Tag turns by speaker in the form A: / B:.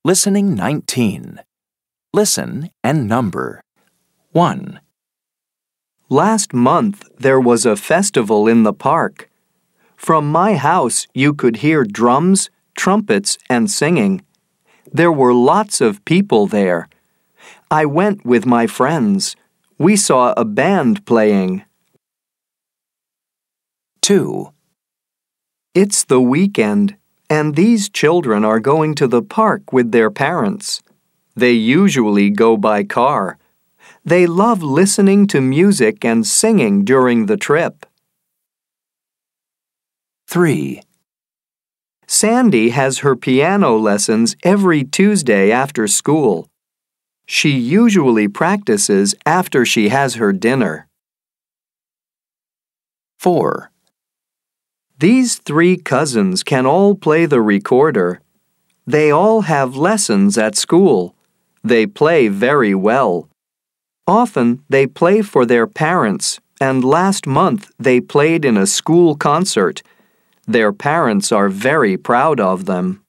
A: Listening 19. Listen and number. 1,
B: Last month there was a festival in the park. From my house you could hear drums, trumpets, and singing. There were lots of people there. I went with my friends. We saw a band playing.
A: 2,
B: It's the weekend, and these children are going to the park with their parents. They usually go by car. They love listening to music and singing during the trip.
A: 3,
B: Sandy has her piano lessons every Tuesday after school. She usually practices after she has her dinner.
A: 4,
B: These 3 cousins can all play the recorder. They all have lessons at school. They play very well. Often they play for their parents, and last month they played in a school concert. Their parents are very proud of them.